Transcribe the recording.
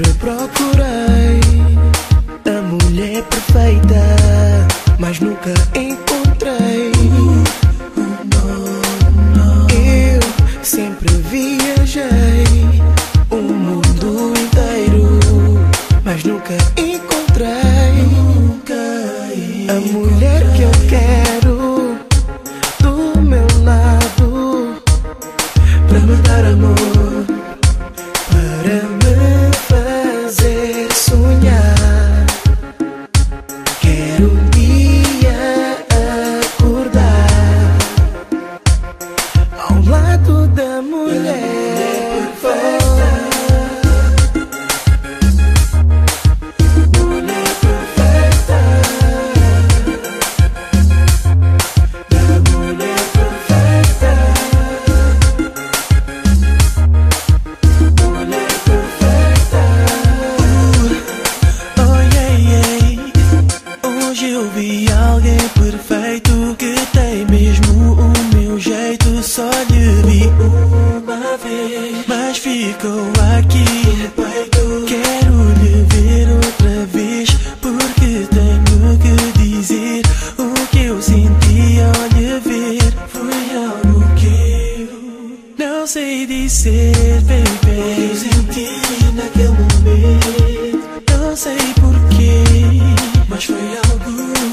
Sempre procurei a mulher perfeita, mas nunca encontrei. Eu sempre viajei o mundo inteiro, mas nunca encontrei a mulher que eu quero do meu lado, para me dar amor, para me fazer sonhar. Quero um dia acordar ao lado da mulher perfeita. Mulher perfeita. Da mulher perfeita. Mulher perfeita. Oh yeah, yeah. Hoje eu vi alguém perfeito que tem mesmo o meu jeito. Só lhe vi uma vez, mas ficou aqui no peito. Quero lhe ver outra vez, porque tenho que dizer o que eu senti ao lhe ver. Foi algo que eu não sei dizer, baby. Eu senti naquele momento, não sei porquê, mas foi algo